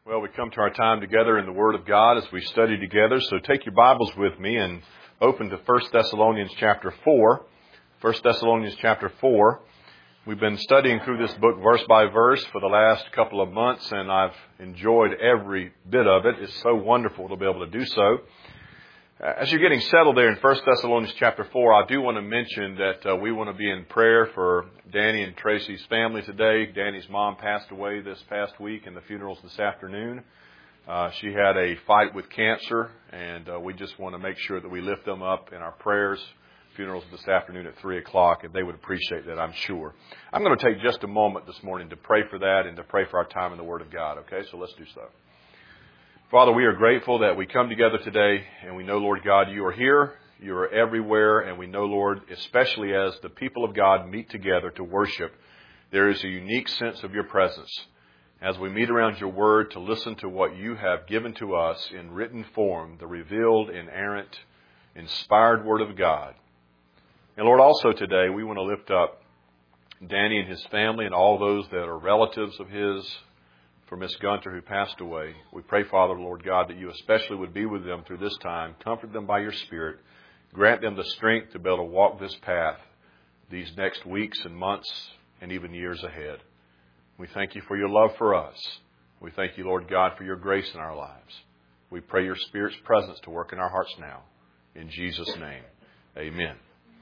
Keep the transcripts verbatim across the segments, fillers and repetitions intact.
Well, we come to our time together in the Word of God as we study together. So take your Bibles with me and open to First Thessalonians chapter four. First Thessalonians chapter four. We've been studying through this book verse by verse for the last couple of months, and I've enjoyed every bit of it. It's so wonderful to be able to do so. As you're getting settled there in First Thessalonians chapter four, I do want to mention that uh, we want to be in prayer for Danny and Tracy's family today. Danny's mom passed away this past week, and the funeral's this afternoon. Uh, she had a fight with cancer, and uh, we just want to make sure that we lift them up in our prayers. Funeral's this afternoon at three o'clock, and they would appreciate that, I'm sure. I'm going to take just a moment this morning to pray for that and to pray for our time in the Word of God, okay? So let's do so. Father, we are grateful that we come together today, and we know, Lord God, you are here, you are everywhere, and we know, Lord, especially as the people of God meet together to worship, there is a unique sense of your presence. As we meet around your word to listen to what you have given to us in written form, the revealed, inerrant, inspired word of God. And Lord, also today, we want to lift up Danny and his family and all those that are relatives of his, for Miss Gunter who passed away. We pray, Father, Lord God, that you especially would be with them through this time. Comfort them by your Spirit. Grant them the strength to be able to walk this path these next weeks and months and even years ahead. We thank you for your love for us. We thank you, Lord God, for your grace in our lives. We pray your Spirit's presence to work in our hearts now. In Jesus' name, amen.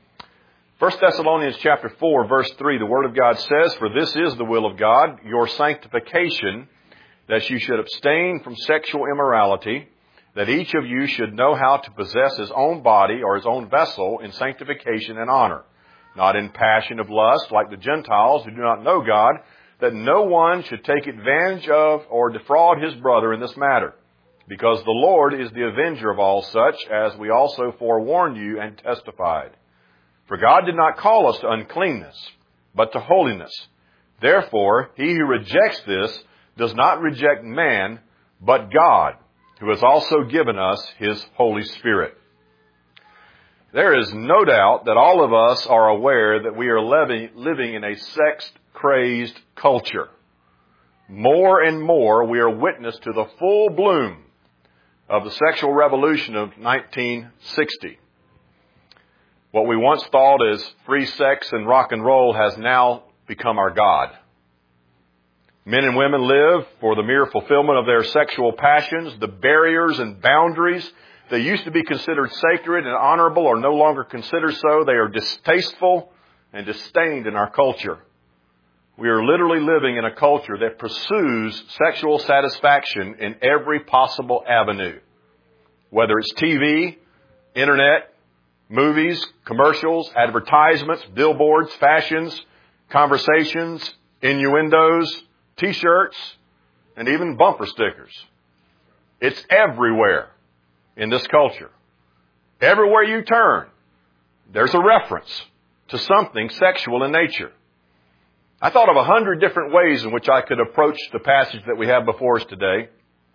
First Thessalonians chapter four, verse three, the Word of God says, "For this is the will of God, your sanctification, that you should abstain from sexual immorality, that each of you should know how to possess his own body or his own vessel in sanctification and honor, not in passion of lust like the Gentiles who do not know God, that no one should take advantage of or defraud his brother in this matter, because the Lord is the avenger of all such, as we also forewarned you and testified. For God did not call us to uncleanness, but to holiness. Therefore, he who rejects this does not reject man, but God, who has also given us his Holy Spirit." There is no doubt that all of us are aware that we are living in a sex-crazed culture. More and more, we are witness to the full bloom of the sexual revolution of nineteen sixty. What we once thought as free sex and rock and roll has now become our God. Men and women live for the mere fulfillment of their sexual passions. The barriers and boundaries that used to be considered sacred and honorable are no longer considered so. They are distasteful and disdained in our culture. We are literally living in a culture that pursues sexual satisfaction in every possible avenue. Whether it's T V, internet, movies, commercials, advertisements, billboards, fashions, conversations, innuendos, T-shirts, and even bumper stickers. It's everywhere in this culture. Everywhere you turn, there's a reference to something sexual in nature. I thought of a hundred different ways in which I could approach the passage that we have before us today.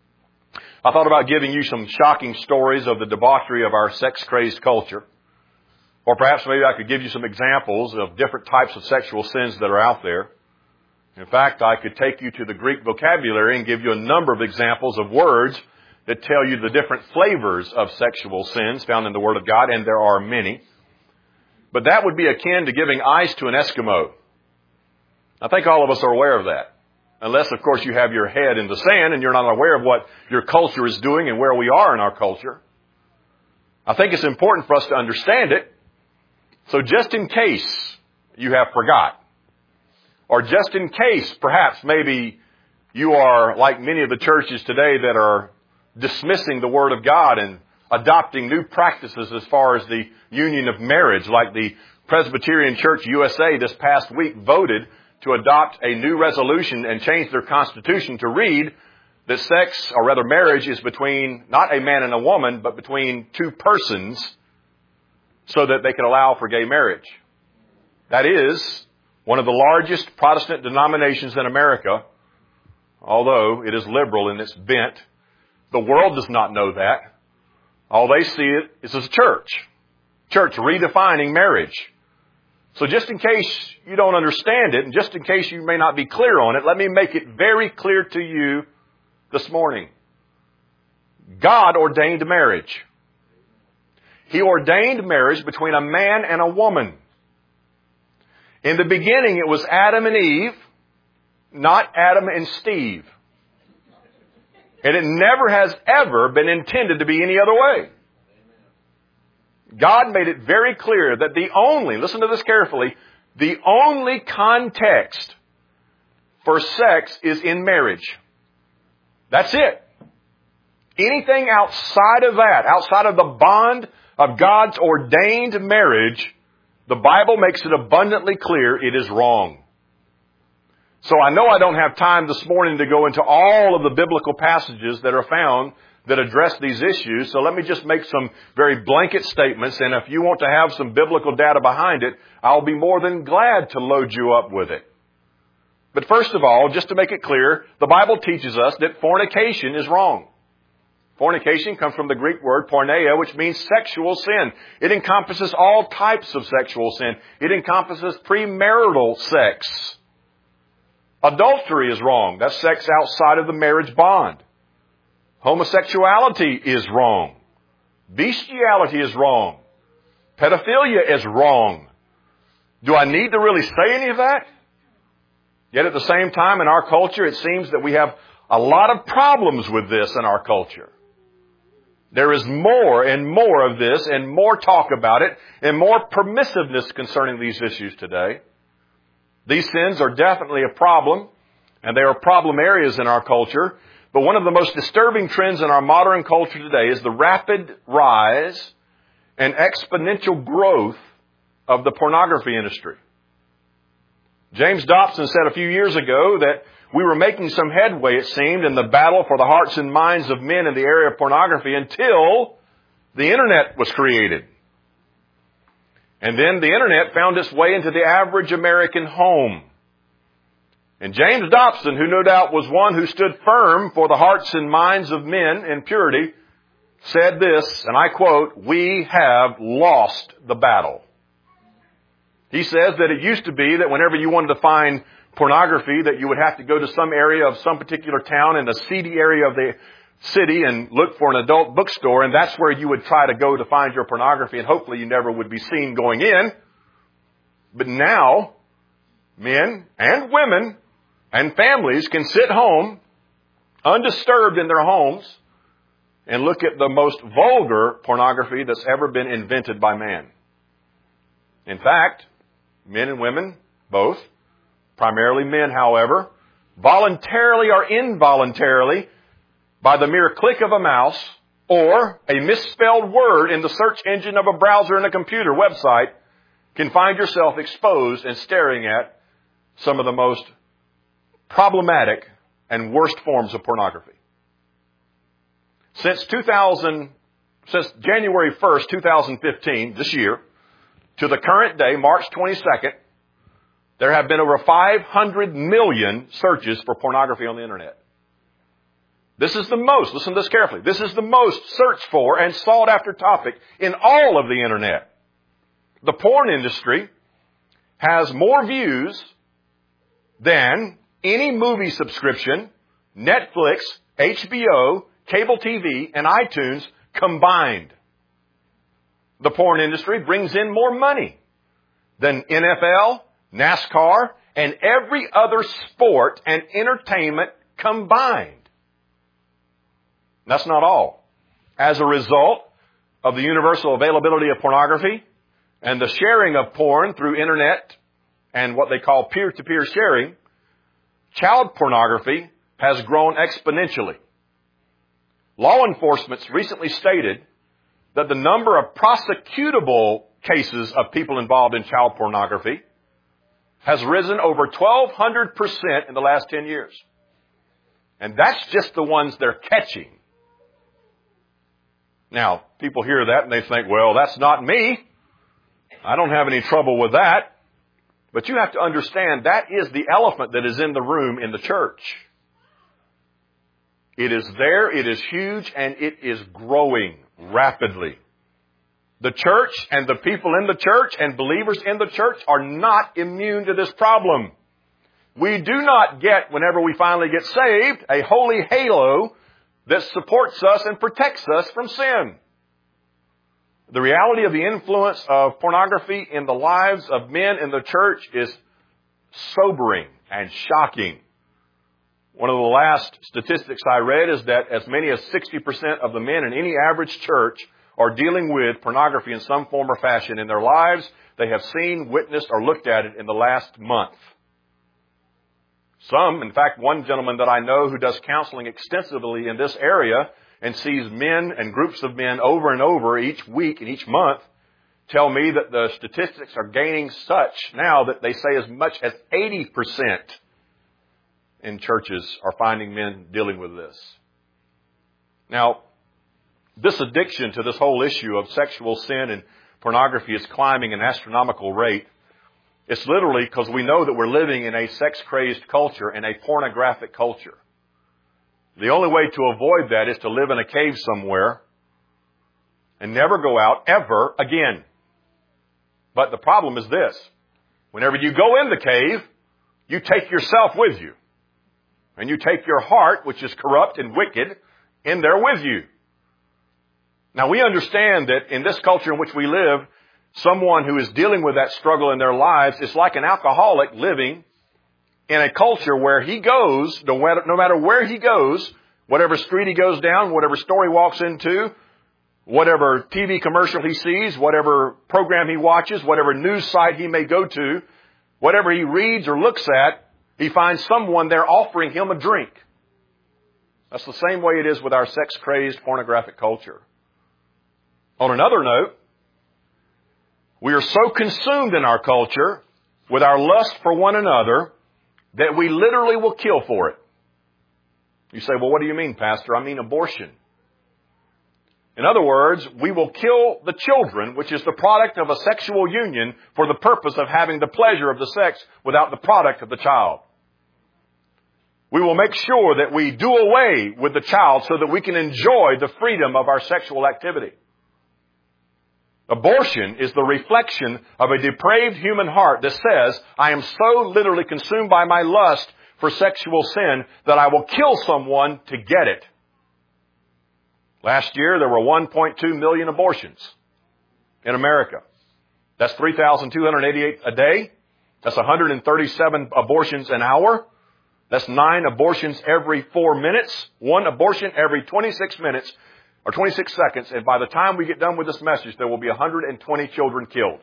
I thought about giving you some shocking stories of the debauchery of our sex-crazed culture. Or perhaps maybe I could give you some examples of different types of sexual sins that are out there. In fact, I could take you to the Greek vocabulary and give you a number of examples of words that tell you the different flavors of sexual sins found in the Word of God, and there are many. But that would be akin to giving ice to an Eskimo. I think all of us are aware of that. Unless, of course, you have your head in the sand and you're not aware of what your culture is doing and where we are in our culture. I think it's important for us to understand it. So just in case you have forgot, or just in case perhaps maybe you are like many of the churches today that are dismissing the Word of God and adopting new practices as far as the union of marriage, like the Presbyterian Church U S A this past week voted to adopt a new resolution and change their constitution to read that sex, or rather marriage, is between not a man and a woman, but between two persons, so that they can allow for gay marriage. That is one of the largest Protestant denominations in America, although it is liberal in its bent. The world does not know that. All they see it is as a church. Church redefining marriage. So just in case you don't understand it, and just in case you may not be clear on it, let me make it very clear to you this morning. God ordained marriage. He ordained marriage between a man and a woman. In the beginning, it was Adam and Eve, not Adam and Steve. And it never has ever been intended to be any other way. God made it very clear that the only, listen to this carefully, the only context for sex is in marriage. That's it. Anything outside of that, outside of the bond of God's ordained marriage, the Bible makes it abundantly clear it is wrong. So I know I don't have time this morning to go into all of the biblical passages that are found that address these issues. So let me just make some very blanket statements. And if you want to have some biblical data behind it, I'll be more than glad to load you up with it. But first of all, just to make it clear, the Bible teaches us that fornication is wrong. Fornication comes from the Greek word porneia, which means sexual sin. It encompasses all types of sexual sin. It encompasses premarital sex. Adultery is wrong. That's sex outside of the marriage bond. Homosexuality is wrong. Bestiality is wrong. Pedophilia is wrong. Do I need to really say any of that? Yet at the same time, in our culture, it seems that we have a lot of problems with this in our culture. There is more and more of this and more talk about it and more permissiveness concerning these issues today. These sins are definitely a problem, and they are problem areas in our culture. But one of the most disturbing trends in our modern culture today is the rapid rise and exponential growth of the pornography industry. James Dobson said a few years ago that we were making some headway, it seemed, in the battle for the hearts and minds of men in the area of pornography until the Internet was created. And then the Internet found its way into the average American home. And James Dobson, who no doubt was one who stood firm for the hearts and minds of men in purity, said this, and I quote, "We have lost the battle." He says that it used to be that whenever you wanted to find pornography, that you would have to go to some area of some particular town in the seedy area of the city and look for an adult bookstore, and that's where you would try to go to find your pornography, and hopefully you never would be seen going in. But now, men and women and families can sit home, undisturbed in their homes, and look at the most vulgar pornography that's ever been invented by man. In fact, men and women, both, primarily men, however, voluntarily or involuntarily, by the mere click of a mouse or a misspelled word in the search engine of a browser in a computer website, can find yourself exposed and staring at some of the most problematic and worst forms of pornography. Since two thousand, since January first, twenty fifteen, this year, to the current day, March twenty-second, there have been over five hundred million searches for pornography on the Internet. This is the most, listen to this carefully, this is the most searched for and sought after topic in all of the Internet. The porn industry has more views than any movie subscription, Netflix, H B O, cable T V, and iTunes combined. The porn industry brings in more money than N F L, NASCAR, and every other sport and entertainment combined. That's not all. As a result of the universal availability of pornography and the sharing of porn through Internet and what they call peer-to-peer sharing, child pornography has grown exponentially. Law enforcement recently stated that the number of prosecutable cases of people involved in child pornography has risen over twelve hundred percent in the last ten years. And that's just the ones they're catching. Now, people hear that and they think, well, that's not me. I don't have any trouble with that. But you have to understand that is the elephant that is in the room in the church. It is there, it is huge, and it is growing rapidly. The church and the people in the church and believers in the church are not immune to this problem. we do not get, whenever we finally get saved, a holy halo that supports us and protects us from sin. The reality of the influence of pornography in the lives of men in the church is sobering and shocking. One of the last statistics I read is that as many as sixty percent of the men in any average church are dealing with pornography in some form or fashion in their lives. They have seen, witnessed, or looked at it in the last month. Some, in fact, one gentleman that I know who does counseling extensively in this area and sees men and groups of men over and over each week and each month, tell me that the statistics are gaining such now that they say as much as eighty percent in churches are finding men dealing with this. Now, this addiction to this whole issue of sexual sin and pornography is climbing an astronomical rate. It's literally because we know that we're living in a sex-crazed culture and a pornographic culture. The only way to avoid that is to live in a cave somewhere and never go out ever again. But the problem is this. Whenever you go in the cave, you take yourself with you. And you take your heart, which is corrupt and wicked, in there with you. Now, we understand that in this culture in which we live, someone who is dealing with that struggle in their lives is like an alcoholic living in a culture where he goes, no matter, no matter where he goes, whatever street he goes down, whatever store he walks into, whatever T V commercial he sees, whatever program he watches, whatever news site he may go to, whatever he reads or looks at, he finds someone there offering him a drink. That's the same way it is with our sex-crazed pornographic culture. On another note, we are so consumed in our culture with our lust for one another that we literally will kill for it. You say, well, what do you mean, Pastor? I mean abortion. In other words, we will kill the children, which is the product of a sexual union, for the purpose of having the pleasure of the sex without the product of the child. We will make sure that we do away with the child so that we can enjoy the freedom of our sexual activity. Abortion is the reflection of a depraved human heart that says, I am so literally consumed by my lust for sexual sin that I will kill someone to get it. Last year, there were one point two million abortions in America. That's three thousand two hundred eighty-eight a day. That's one hundred thirty-seven abortions an hour. That's nine abortions every four minutes. One abortion every twenty-six minutes or twenty-six seconds. And by the time we get done with this message, there will be one hundred twenty children killed.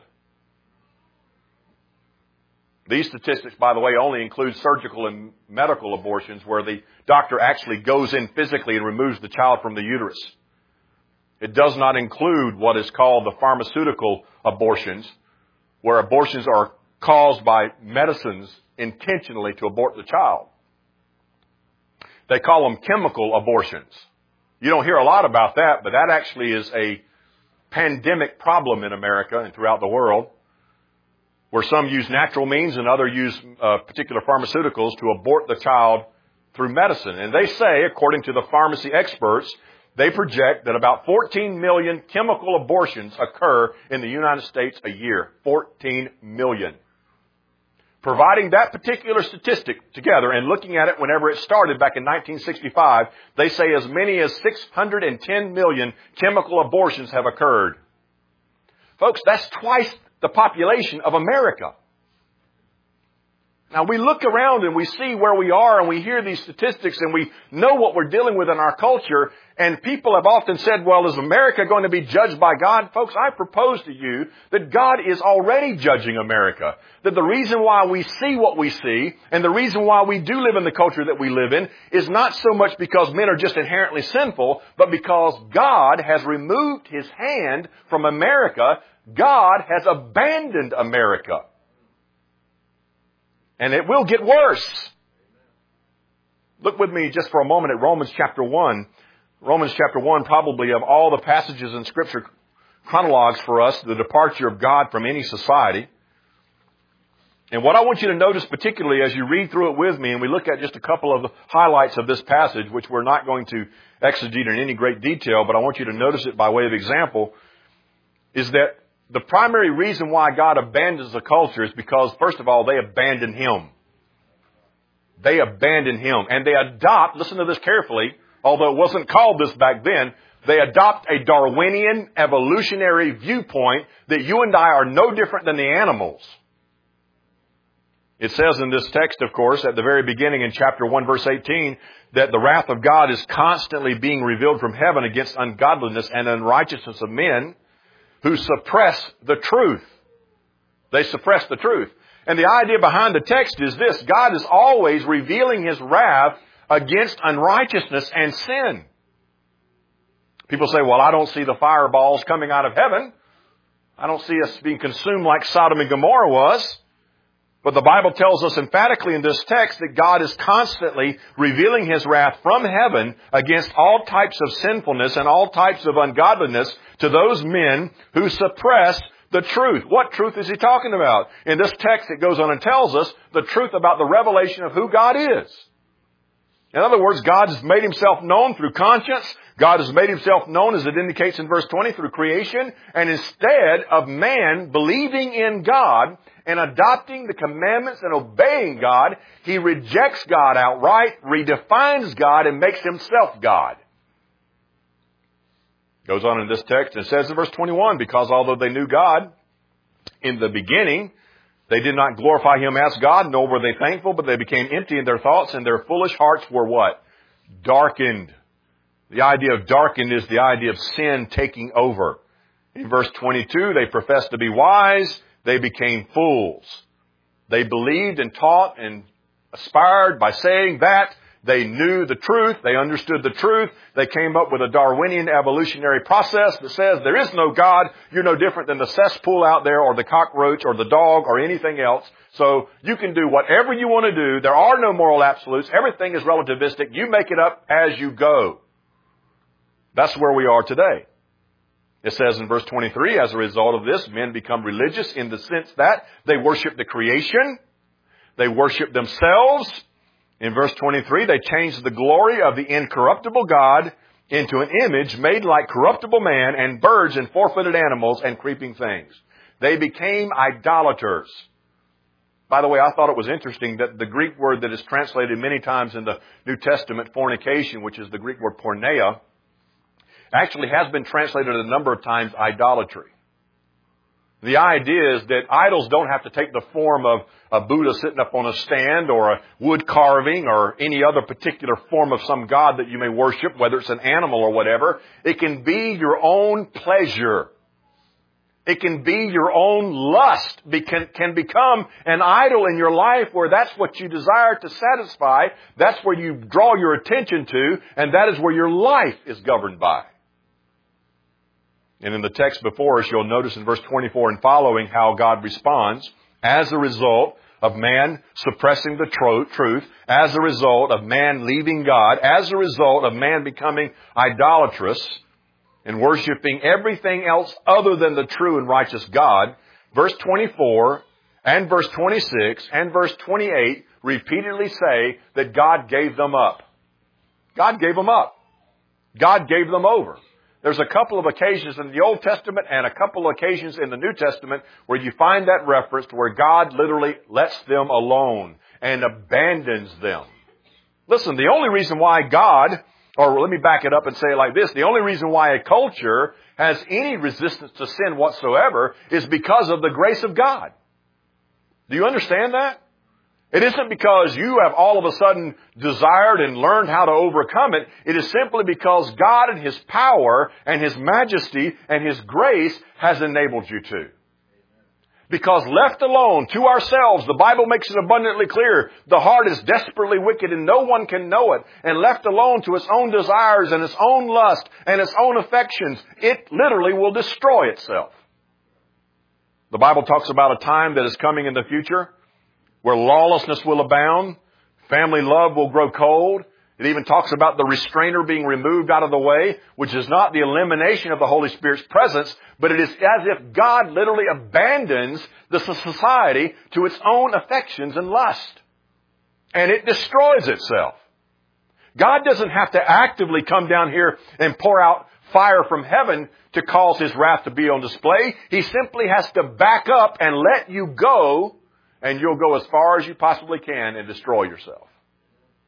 These statistics, by the way, only include surgical and medical abortions where the doctor actually goes in physically and removes the child from the uterus. It does not include what is called the pharmaceutical abortions, where abortions are caused by medicines intentionally to abort the child. They call them chemical abortions. You don't hear a lot about that, but that actually is a pandemic problem in America and throughout the world, where some use natural means and others use uh, particular pharmaceuticals to abort the child through medicine. And they say, according to the pharmacy experts, they project that about fourteen million chemical abortions occur in the United States a year. fourteen million. Providing that particular statistic together and looking at it whenever it started back in nineteen sixty-five, they say as many as six hundred ten million chemical abortions have occurred. Folks, that's twice the population of America. Now, we look around and we see where we are and we hear these statistics and we know what we're dealing with in our culture. And people have often said, well, is America going to be judged by God? Folks, I propose to you that God is already judging America. That the reason why we see what we see and the reason why we do live in the culture that we live in is not so much because men are just inherently sinful, but because God has removed His hand from America. God has abandoned America. And it will get worse. Look with me just for a moment at Romans chapter one. Romans chapter one, probably of all the passages in Scripture, chronologues for us the departure of God from any society. And what I want you to notice particularly as you read through it with me, and we look at just a couple of the highlights of this passage, which we're not going to exegete in any great detail, but I want you to notice it by way of example, is that the primary reason why God abandons the culture is because, first of all, they abandon Him. They abandon Him. And they adopt, listen to this carefully, although it wasn't called this back then, they adopt a Darwinian evolutionary viewpoint that you and I are no different than the animals. It says in this text, of course, at the very beginning in chapter one, verse eighteen, that the wrath of God is constantly being revealed from heaven against ungodliness and unrighteousness of men who suppress the truth. They suppress the truth. And the idea behind the text is this: God is always revealing His wrath against unrighteousness and sin. People say, well, I don't see the fireballs coming out of heaven. I don't see us being consumed like Sodom and Gomorrah was. But the Bible tells us emphatically in this text that God is constantly revealing His wrath from heaven against all types of sinfulness and all types of ungodliness to those men who suppress the truth. What truth is He talking about? In this text, it goes on and tells us the truth about the revelation of who God is. In other words, God has made Himself known through conscience. God has made Himself known, as it indicates in verse twenty, through creation. And instead of man believing in God and adopting the commandments and obeying God, he rejects God outright, redefines God, and makes himself God. Goes on in this text and says in verse twenty-one, because although they knew God in the beginning, they did not glorify Him as God, nor were they thankful, but they became empty in their thoughts, and their foolish hearts were what? Darkened. The idea of darkened is the idea of sin taking over. In verse twenty-two, they professed to be wise, they became fools. They believed and taught and aspired by saying that they knew the truth, they understood the truth. They came up with a Darwinian evolutionary process that says there is no God. You're no different than the cesspool out there or the cockroach or the dog or anything else. So you can do whatever you want to do. There are no moral absolutes. Everything is relativistic. You make it up as you go. That's where we are today. It says in verse twenty-three, as a result of this, men become religious in the sense that they worship the creation. They worship themselves. In verse twenty-three, they changed the glory of the incorruptible God into an image made like corruptible man and birds and four-footed animals and creeping things. They became idolaters. By the way, I thought it was interesting that the Greek word that is translated many times in the New Testament, fornication, which is the Greek word porneia, actually has been translated a number of times idolatry. The idea is that idols don't have to take the form of a Buddha sitting up on a stand or a wood carving or any other particular form of some god that you may worship, whether it's an animal or whatever. It can be your own pleasure. It can be your own lust. It can, can become an idol in your life where that's what you desire to satisfy. That's where you draw your attention to, and that is where your life is governed by. And in the text before us, you'll notice in verse twenty-four and following how God responds as a result of man suppressing the tro- truth, as a result of man leaving God, as a result of man becoming idolatrous and worshiping everything else other than the true and righteous God. Verse twenty-four and verse twenty-six and verse twenty-eight repeatedly say that God gave them up. God gave them up. God gave them over. There's a couple of occasions in the Old Testament and a couple of occasions in the New Testament where you find that reference to where God literally lets them alone and abandons them. Listen, the only reason why God, or let me back it up and say it like this, the only reason why a culture has any resistance to sin whatsoever is because of the grace of God. Do you understand that? It isn't because you have all of a sudden desired and learned how to overcome it. It is simply because God and His power and His majesty and His grace has enabled you to. Because left alone to ourselves, the Bible makes it abundantly clear, the heart is desperately wicked and no one can know it. And left alone to its own desires and its own lust and its own affections, it literally will destroy itself. The Bible talks about a time that is coming in the future where lawlessness will abound, family love will grow cold. It even talks about the restrainer being removed out of the way, which is not the elimination of the Holy Spirit's presence, but it is as if God literally abandons the society to its own affections and lust. And it destroys itself. God doesn't have to actively come down here and pour out fire from heaven to cause His wrath to be on display. He simply has to back up and let you go, and you'll go as far as you possibly can and destroy yourself.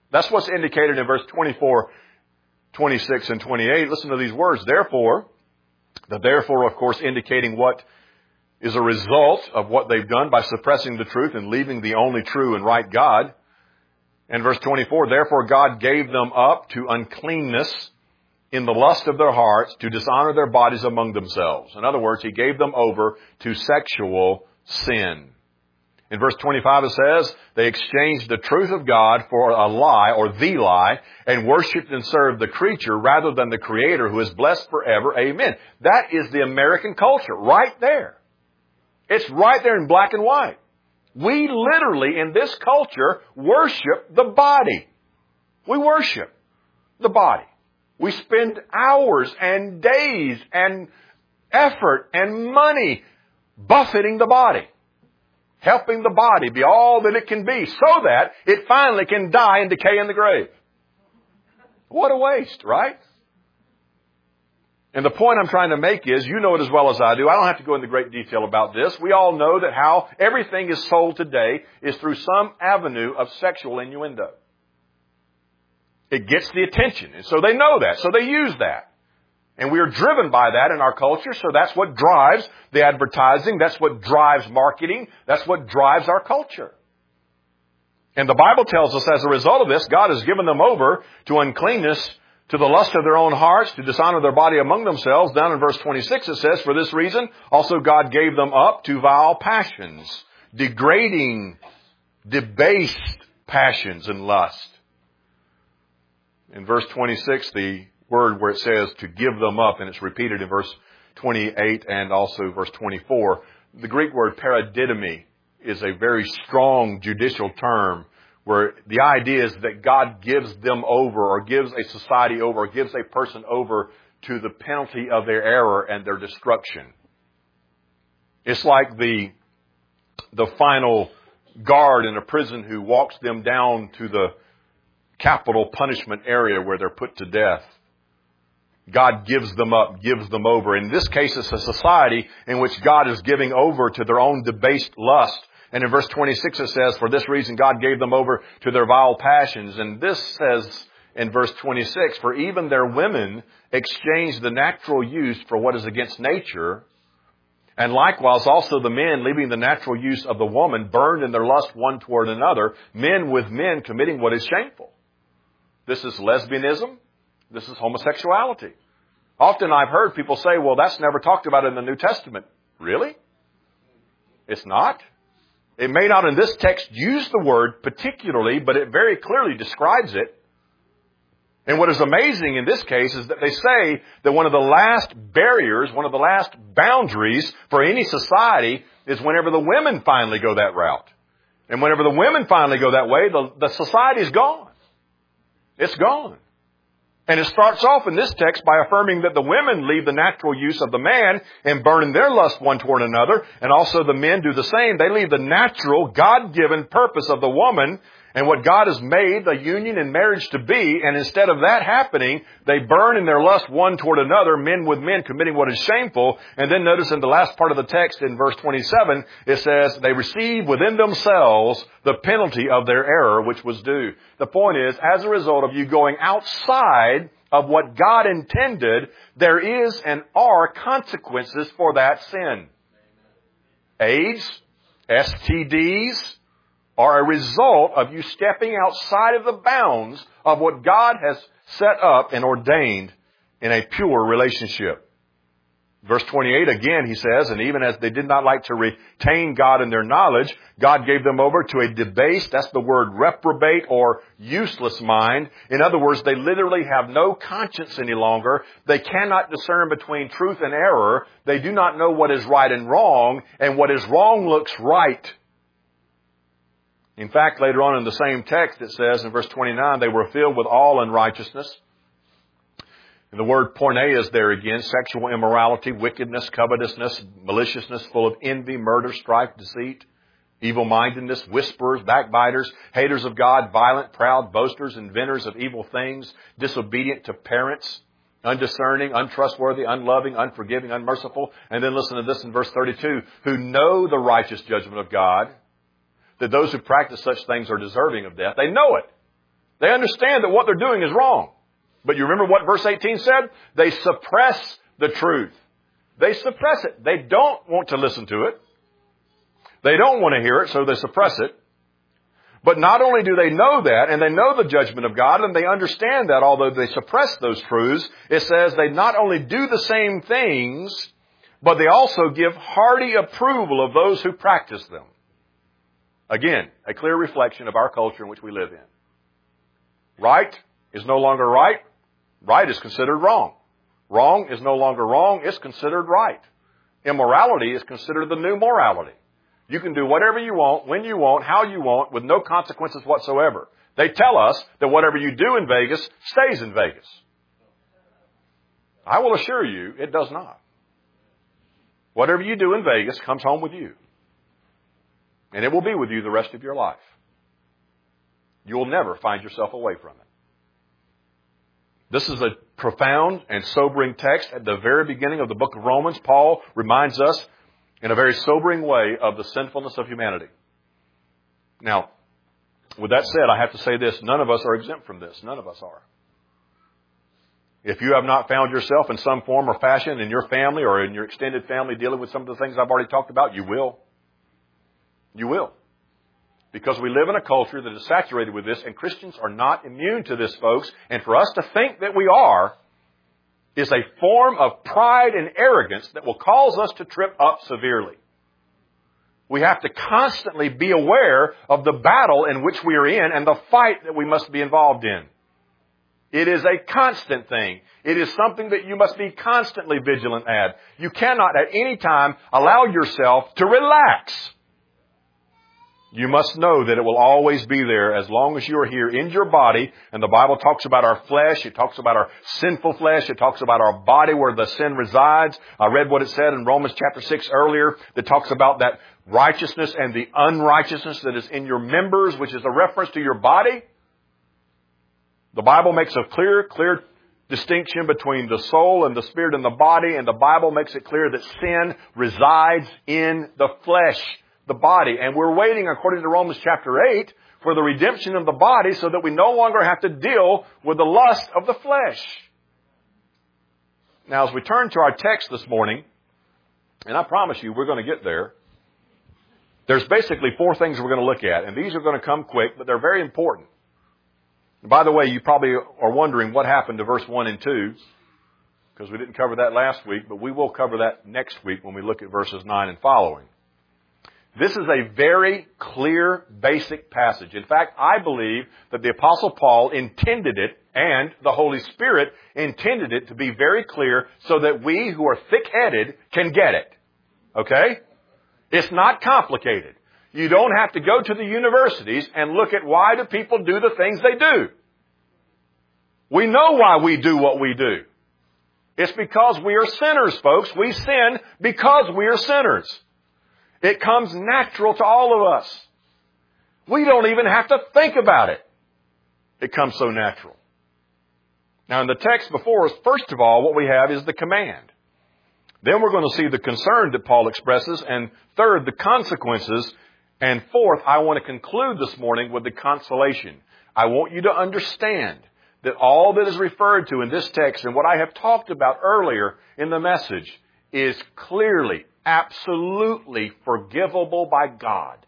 That's what's indicated in verse twenty-four, twenty-six, and twenty-eight. Listen to these words. Therefore, the therefore, of course, indicating what is a result of what they've done by suppressing the truth and leaving the only true and right God. And verse twenty-four, therefore God gave them up to uncleanness in the lust of their hearts to dishonor their bodies among themselves. In other words, He gave them over to sexual sin. In verse twenty-five it says, they exchanged the truth of God for a lie, or the lie, and worshiped and served the creature rather than the Creator, who is blessed forever. Amen. That is the American culture right there. It's right there in black and white. We literally, in this culture, worship the body. We worship the body. We spend hours and days and effort and money buffeting the body, helping the body be all that it can be so that it finally can die and decay in the grave. What a waste, right? And the point I'm trying to make is, you know it as well as I do. I don't have to go into great detail about this. We all know that how everything is sold today is through some avenue of sexual innuendo. It gets the attention. And so they know that. So they use that. And we are driven by that in our culture. So that's what drives the advertising. That's what drives marketing. That's what drives our culture. And the Bible tells us as a result of this, God has given them over to uncleanness, to the lust of their own hearts, to dishonor their body among themselves. Down in verse twenty-six it says, for this reason also God gave them up to vile passions, degrading, debased passions and lust. In verse twenty-six, the word where it says to give them up, and it's repeated in verse twenty-eight and also verse twenty-four. The Greek word paradidomi is a very strong judicial term where the idea is that God gives them over, or gives a society over, or gives a person over to the penalty of their error and their destruction. It's like the, the final guard in a prison who walks them down to the capital punishment area where they're put to death. God gives them up, gives them over. In this case, it's a society in which God is giving over to their own debased lust. And in verse twenty-six it says, for this reason God gave them over to their vile passions. And this says in verse twenty-six, for even their women exchanged the natural use for what is against nature. And likewise also the men, leaving the natural use of the woman, burned in their lust one toward another, men with men committing what is shameful. This is lesbianism. This is homosexuality. Often I've heard people say, well, that's never talked about in the New Testament. Really? It's not? It may not in this text use the word particularly, but it very clearly describes it. And what is amazing in this case is that they say that one of the last barriers, one of the last boundaries for any society is whenever the women finally go that route. And whenever the women finally go that way, the, the society is gone. It's gone. And it starts off in this text by affirming that the women leave the natural use of the man and burn in their lust one toward another. And also the men do the same. They leave the natural, God-given purpose of the woman and what God has made the union and marriage to be. And instead of that happening, they burn in their lust one toward another, men with men committing what is shameful. And then notice in the last part of the text in verse twenty-seven, it says, they receive within themselves the penalty of their error, which was due. The point is, as a result of you going outside of what God intended, there is and are consequences for that sin. AIDS, S T Ds, are a result of you stepping outside of the bounds of what God has set up and ordained in a pure relationship. Verse twenty-eight, again, he says, and even as they did not like to retain God in their knowledge, God gave them over to a debased, that's the word reprobate or useless mind. In other words, they literally have no conscience any longer. They cannot discern between truth and error. They do not know what is right and wrong, and what is wrong looks right. In fact, later on in the same text, it says in verse twenty-nine, they were filled with all unrighteousness. And the word porneia is there again, sexual immorality, wickedness, covetousness, maliciousness, full of envy, murder, strife, deceit, evil-mindedness, whisperers, backbiters, haters of God, violent, proud, boasters, inventors of evil things, disobedient to parents, undiscerning, untrustworthy, unloving, unforgiving, unmerciful. And then listen to this in verse thirty-two, who know the righteous judgment of God, that those who practice such things are deserving of death. They know it. They understand that what they're doing is wrong. But you remember what verse eighteen said? They suppress the truth. They suppress it. They don't want to listen to it. They don't want to hear it, so they suppress it. But not only do they know that, and they know the judgment of God, and they understand that, although they suppress those truths, it says they not only do the same things, but they also give hearty approval of those who practice them. Again, a clear reflection of our culture in which we live in. Right is no longer right. Right is considered wrong. Wrong is no longer wrong. It's considered right. Immorality is considered the new morality. You can do whatever you want, when you want, how you want, with no consequences whatsoever. They tell us that whatever you do in Vegas stays in Vegas. I will assure you, it does not. Whatever you do in Vegas comes home with you. And it will be with you the rest of your life. You will never find yourself away from it. This is a profound and sobering text. At the very beginning of the book of Romans, Paul reminds us in a very sobering way of the sinfulness of humanity. Now, with that said, I have to say this. None of us are exempt from this. None of us are. If you have not found yourself in some form or fashion in your family or in your extended family dealing with some of the things I've already talked about, you will. You will. Because we live in a culture that is saturated with this, and Christians are not immune to this, folks. And for us to think that we are is a form of pride and arrogance that will cause us to trip up severely. We have to constantly be aware of the battle in which we are in and the fight that we must be involved in. It is a constant thing. It is something that you must be constantly vigilant at. You cannot at any time allow yourself to relax. You must know that it will always be there as long as you are here in your body. And the Bible talks about our flesh. It talks about our sinful flesh. It talks about our body where the sin resides. I read what it said in Romans chapter six earlier that talks about that righteousness and the unrighteousness that is in your members, which is a reference to your body. The Bible makes a clear, clear distinction between the soul and the spirit and the body. And the Bible makes it clear that sin resides in the flesh, the body. And we're waiting, according to Romans chapter eight, for the redemption of the body so that we no longer have to deal with the lust of the flesh. Now, as we turn to our text this morning, and I promise you we're going to get there, there's basically four things we're going to look at. And these are going to come quick, but they're very important. And by the way, you probably are wondering what happened to verse one and two, because we didn't cover that last week, but we will cover that next week when we look at verses nine and following. This is a very clear, basic passage. In fact, I believe that the Apostle Paul intended it, and the Holy Spirit intended it to be very clear so that we who are thick-headed can get it. Okay? It's not complicated. You don't have to go to the universities and look at why do people do the things they do. We know why we do what we do. It's because we are sinners, folks. We sin because we are sinners. It comes natural to all of us. We don't even have to think about it. It comes so natural. Now, in the text before us, first of all, what we have is the command. Then we're going to see the concern that Paul expresses. And third, the consequences. And fourth, I want to conclude this morning with the consolation. I want you to understand that all that is referred to in this text and what I have talked about earlier in the message is clearly, absolutely forgivable by God.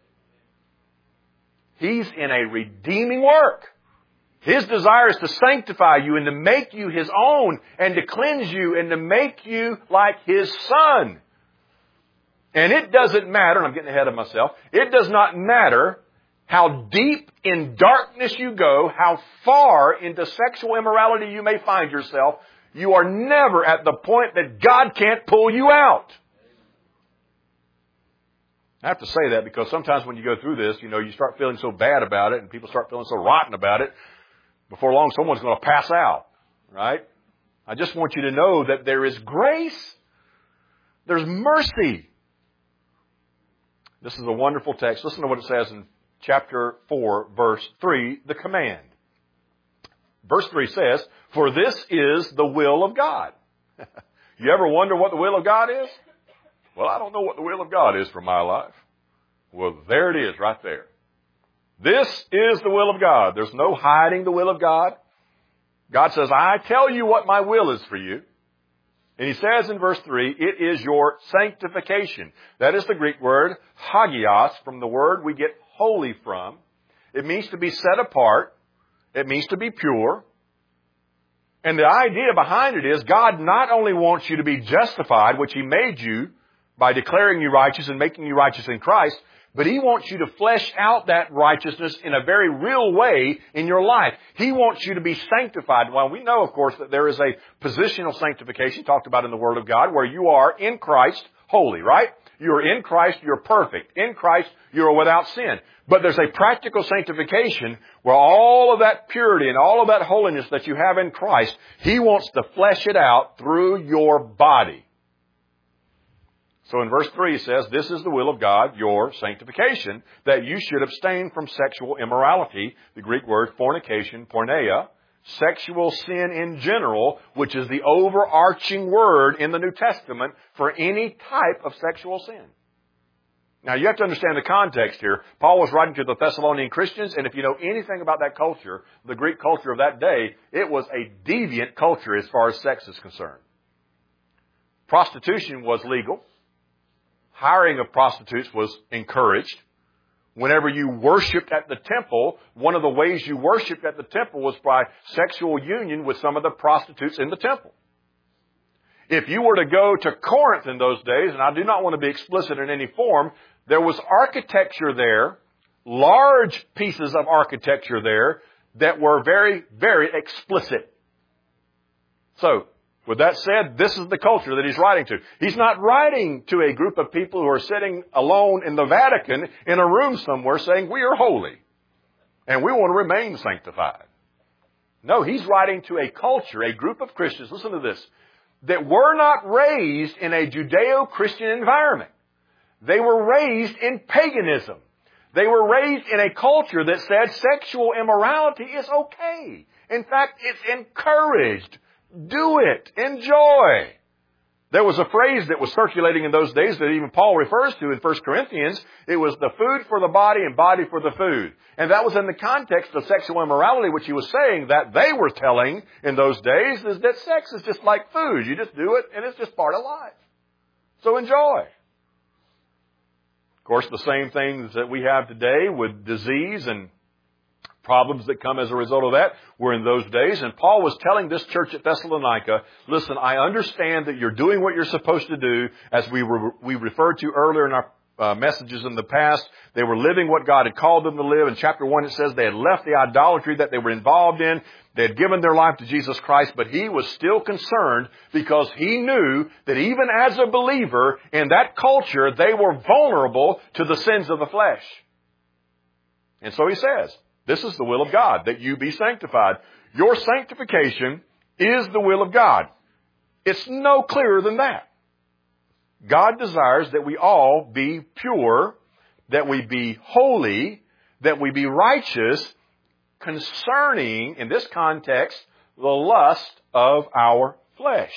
He's in a redeeming work. His desire is to sanctify you and to make you His own and to cleanse you and to make you like His Son. And it doesn't matter, and I'm getting ahead of myself, it does not matter how deep in darkness you go, how far into sexual immorality you may find yourself, you are never at the point that God can't pull you out. I have to say that because sometimes when you go through this, you know, you start feeling so bad about it and people start feeling so rotten about it. Before long, someone's going to pass out, right? I just want you to know that there is grace. There's mercy. This is a wonderful text. Listen to what it says in chapter four, verse three, the command. Verse three says, "For this is the will of God." You ever wonder what the will of God is? Well, I don't know what the will of God is for my life. Well, there it is right there. This is the will of God. There's no hiding the will of God. God says, I tell you what my will is for you. And he says in verse three, it is your sanctification. That is the Greek word hagios, from the word we get holy from. It means to be set apart. It means to be pure. And the idea behind it is God not only wants you to be justified, which he made you by declaring you righteous and making you righteous in Christ, but he wants you to flesh out that righteousness in a very real way in your life. He wants you to be sanctified. Well, we know, of course, that there is a positional sanctification talked about in the Word of God where you are in Christ holy, right? You're in Christ, you're perfect. In Christ, you're without sin. But there's a practical sanctification where all of that purity and all of that holiness that you have in Christ, he wants to flesh it out through your body. So in verse three it says, this is the will of God, your sanctification, that you should abstain from sexual immorality, the Greek word fornication, porneia, sexual sin in general, which is the overarching word in the New Testament for any type of sexual sin. Now you have to understand the context here. Paul was writing to the Thessalonian Christians, and if you know anything about that culture, the Greek culture of that day, it was a deviant culture as far as sex is concerned. Prostitution was legal. Hiring of prostitutes was encouraged. Whenever you worshiped at the temple, one of the ways you worshiped at the temple was by sexual union with some of the prostitutes in the temple. If you were to go to Corinth in those days, and I do not want to be explicit in any form, there was architecture there, large pieces of architecture there that were very, very explicit. So, with that said, this is the culture that he's writing to. He's not writing to a group of people who are sitting alone in the Vatican in a room somewhere saying, we are holy and we want to remain sanctified. No, he's writing to a culture, a group of Christians, listen to this, that were not raised in a Judeo-Christian environment. They were raised in paganism. They were raised in a culture that said sexual immorality is okay. In fact, it's encouraged. Do it. Enjoy. There was a phrase that was circulating in those days that even Paul refers to in First Corinthians. It was the food for the body and body for the food. And that was in the context of sexual immorality, which he was saying that they were telling in those days is that sex is just like food. You just do it and it's just part of life. So enjoy. Of course, the same things that we have today with disease and problems that come as a result of that were in those days. And Paul was telling this church at Thessalonica, listen, I understand that you're doing what you're supposed to do. As we were, we referred to earlier in our uh, messages in the past, they were living what God had called them to live. In chapter one, it says they had left the idolatry that they were involved in. They had given their life to Jesus Christ, but he was still concerned because he knew that even as a believer in that culture, they were vulnerable to the sins of the flesh. And so he says, this is the will of God, that you be sanctified. Your sanctification is the will of God. It's no clearer than that. God desires that we all be pure, that we be holy, that we be righteous, concerning, in this context, the lust of our flesh.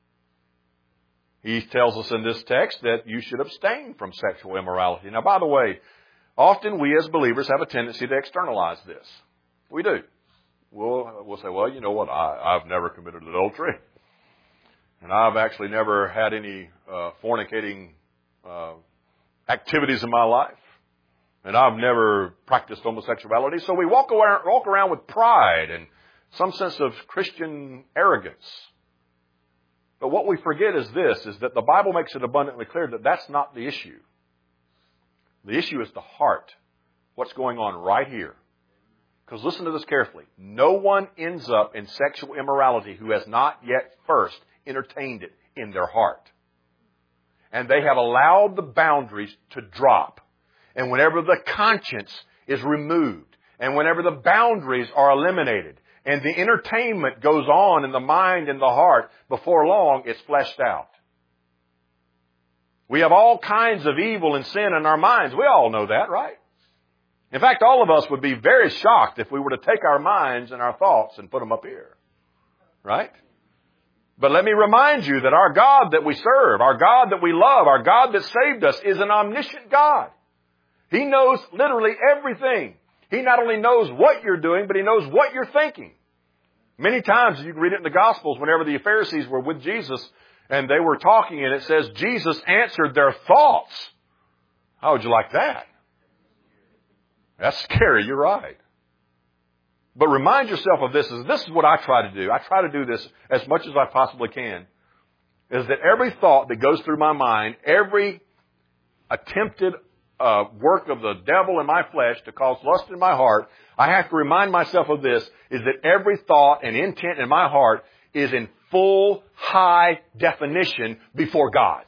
He tells us in this text that you should abstain from sexual immorality. Now, by the way, often we as believers have a tendency to externalize this. We do. We'll, we'll say, well, you know what, I, I've never committed adultery. And I've actually never had any uh, fornicating uh, activities in my life. And I've never practiced homosexuality. So we walk around, walk around with pride and some sense of Christian arrogance. But what we forget is this, is that the Bible makes it abundantly clear that that's not the issue. The issue is the heart. What's going on right here. Because listen to this carefully. No one ends up in sexual immorality who has not yet first entertained it in their heart. And they have allowed the boundaries to drop. And whenever the conscience is removed, and whenever the boundaries are eliminated, and the entertainment goes on in the mind and the heart, before long it's fleshed out. We have all kinds of evil and sin in our minds. We all know that, right? In fact, all of us would be very shocked if we were to take our minds and our thoughts and put them up here. Right? But let me remind you that our God that we serve, our God that we love, our God that saved us is an omniscient God. He knows literally everything. He not only knows what you're doing, but He knows what you're thinking. Many times you can read it in the Gospels whenever the Pharisees were with Jesus and they were talking, and it says Jesus answered their thoughts. How would you like that? That's scary, you're right. But remind yourself of this. This is what I try to do. I try to do this as much as I possibly can. Is that every thought that goes through my mind, every attempted uh, work of the devil in my flesh to cause lust in my heart, I have to remind myself of this, is that every thought and intent in my heart is in full, high definition before God.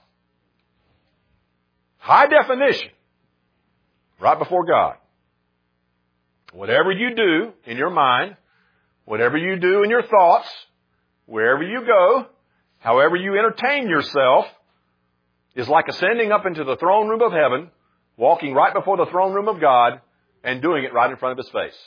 High definition. Right before God. Whatever you do in your mind, whatever you do in your thoughts, wherever you go, however you entertain yourself, is like ascending up into the throne room of heaven, walking right before the throne room of God, and doing it right in front of His face.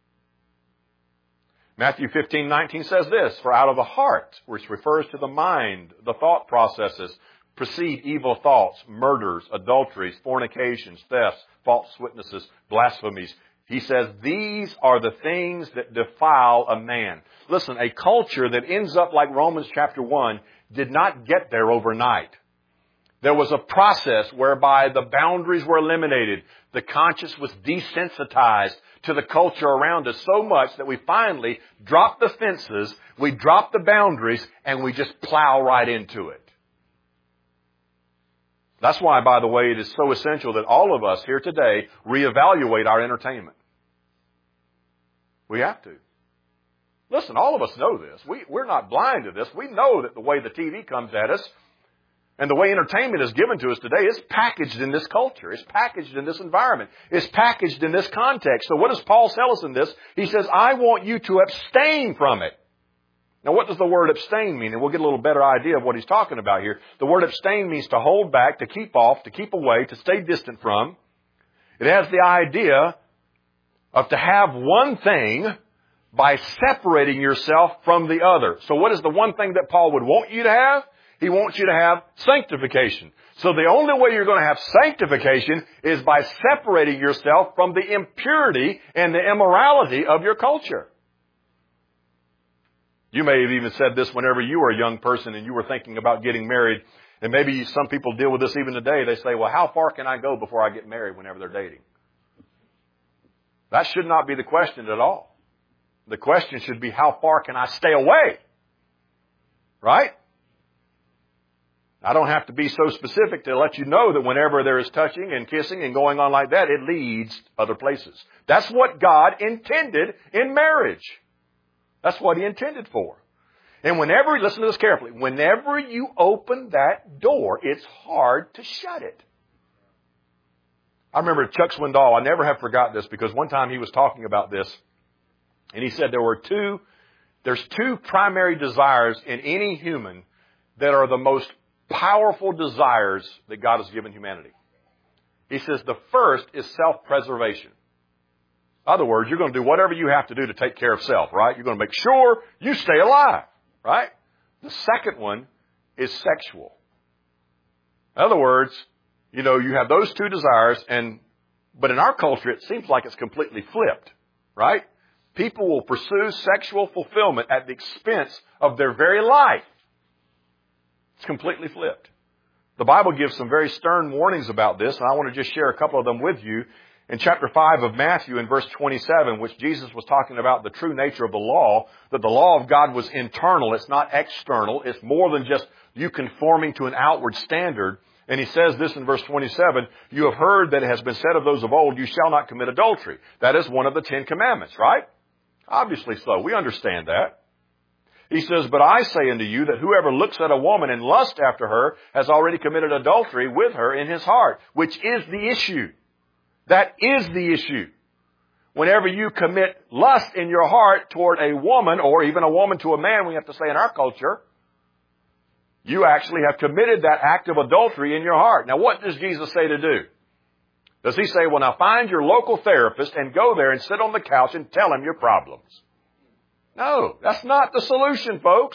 Matthew fifteen nineteen says this, for out of the heart, which refers to the mind, the thought processes, proceed evil thoughts, murders, adulteries, fornications, thefts, false witnesses, blasphemies. He says these are the things that defile a man. Listen, a culture that ends up like Romans chapter one did not get there overnight. There was a process whereby the boundaries were eliminated. The conscience was desensitized to the culture around us so much that we finally dropped the fences, we dropped the boundaries, and we just plow right into it. That's why, by the way, it is so essential that all of us here today reevaluate our entertainment. We have to. Listen, all of us know this. We, we're not blind to this. We know that the way the T V comes at us and the way entertainment is given to us today is packaged in this culture. It's packaged in this environment. It's packaged in this context. So what does Paul tell us in this? He says, I want you to abstain from it. Now, what does the word abstain mean? And we'll get a little better idea of what he's talking about here. The word abstain means to hold back, to keep off, to keep away, to stay distant from. It has the idea of to have one thing by separating yourself from the other. So what is the one thing that Paul would want you to have? He wants you to have sanctification. So the only way you're going to have sanctification is by separating yourself from the impurity and the immorality of your culture. You may have even said this whenever you were a young person and you were thinking about getting married. And maybe some people deal with this even today. They say, well, how far can I go before I get married whenever they're dating? That should not be the question at all. The question should be, how far can I stay away? Right? I don't have to be so specific to let you know that whenever there is touching and kissing and going on like that, it leads other places. That's what God intended in marriage. That's what He intended for. And whenever, listen to this carefully, whenever you open that door, it's hard to shut it. I remember Chuck Swindoll, I never have forgot this because one time he was talking about this and he said there were two, there's two primary desires in any human that are the most powerful desires that God has given humanity. He says the first is self-preservation. In other words, you're going to do whatever you have to do to take care of self, right? You're going to make sure you stay alive, right? The second one is sexual. In other words, you know, you have those two desires, and but in our culture, it seems like it's completely flipped, right? People will pursue sexual fulfillment at the expense of their very life. It's completely flipped. The Bible gives some very stern warnings about this, and I want to just share a couple of them with you. In chapter five of Matthew, in verse twenty-seven, which Jesus was talking about the true nature of the law, that the law of God was internal, it's not external, it's more than just you conforming to an outward standard. And he says this in verse twenty-seven, you have heard that it has been said of those of old, you shall not commit adultery. That is one of the Ten Commandments, right? Obviously so. We understand that. He says, but I say unto you that whoever looks at a woman and lusts after her has already committed adultery with her in his heart, which is the issue. That is the issue. Whenever you commit lust in your heart toward a woman, or even a woman to a man, we have to say in our culture, you actually have committed that act of adultery in your heart. Now, what does Jesus say to do? Does He say, well, now find your local therapist and go there and sit on the couch and tell him your problems? No, that's not the solution, folks.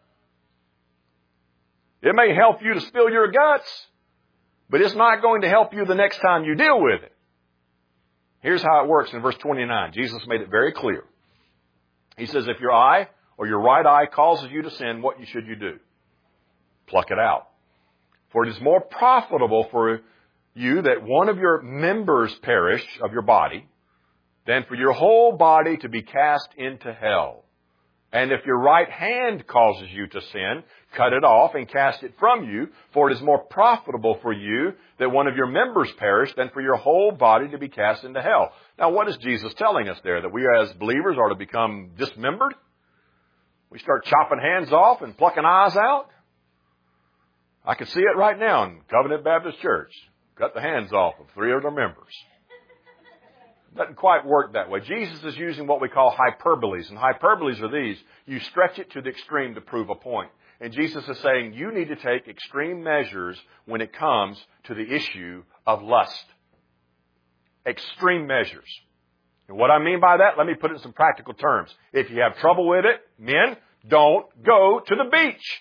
It may help you to spill your guts, but it's not going to help you the next time you deal with it. Here's how it works in verse twenty-nine. Jesus made it very clear. He says, if your eye or your right eye causes you to sin, what should you do? Pluck it out. For it is more profitable for you that one of your members perish of your body than for your whole body to be cast into hell. And if your right hand causes you to sin, cut it off and cast it from you, for it is more profitable for you that one of your members perish than for your whole body to be cast into hell. Now, what is Jesus telling us there? That we as believers are to become dismembered? We start chopping hands off and plucking eyes out? I can see it right now in Covenant Baptist Church. Cut the hands off of three of their members. Doesn't quite work that way. Jesus is using what we call hyperboles. And hyperboles are these. You stretch it to the extreme to prove a point. And Jesus is saying you need to take extreme measures when it comes to the issue of lust. Extreme measures. And what I mean by that, let me put it in some practical terms. If you have trouble with it, men, don't go to the beach.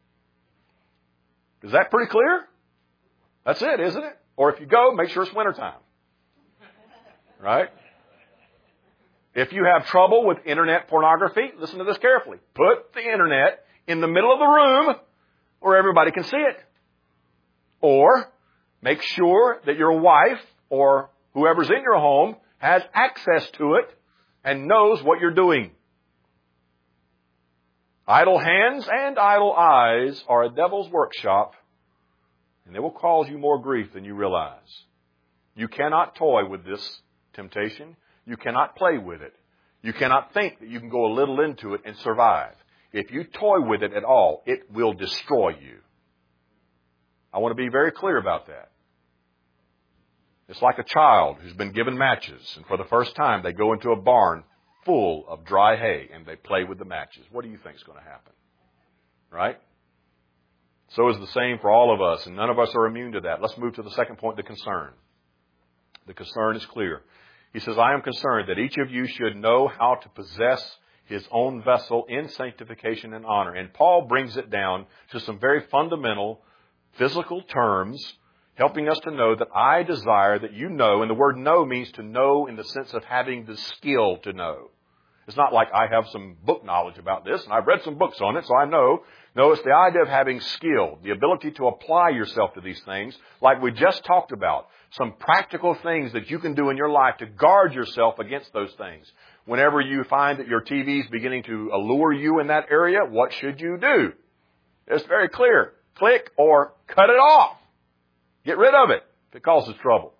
Is that pretty clear? That's it, isn't it? Or if you go, make sure it's wintertime. Right? If you have trouble with internet pornography, listen to this carefully. Put the internet in the middle of the room where everybody can see it. Or make sure that your wife or whoever's in your home has access to it and knows what you're doing. Idle hands and idle eyes are a devil's workshop, and they will cause you more grief than you realize. You cannot toy with this temptation. You cannot play with it. You cannot think that you can go a little into it and survive. If you toy with it at all, it will destroy you. I want to be very clear about that. It's like a child who's been given matches, and for the first time they go into a barn full of dry hay and they play with the matches. What do you think is going to happen? Right? So is the same for all of us, and none of us are immune to that. Let's move to the second point, the concern. The concern is clear. He says, I am concerned that each of you should know how to possess his own vessel in sanctification and honor. And Paul brings it down to some very fundamental physical terms, helping us to know that I desire that you know, and the word know means to know in the sense of having the skill to know. It's not like I have some book knowledge about this, and I've read some books on it, so I know. No, it's the idea of having skill, the ability to apply yourself to these things, like we just talked about. Some practical things that you can do in your life to guard yourself against those things. Whenever you find that your T V is beginning to allure you in that area, what should you do? It's very clear. Click or cut it off. Get rid of it if it causes trouble.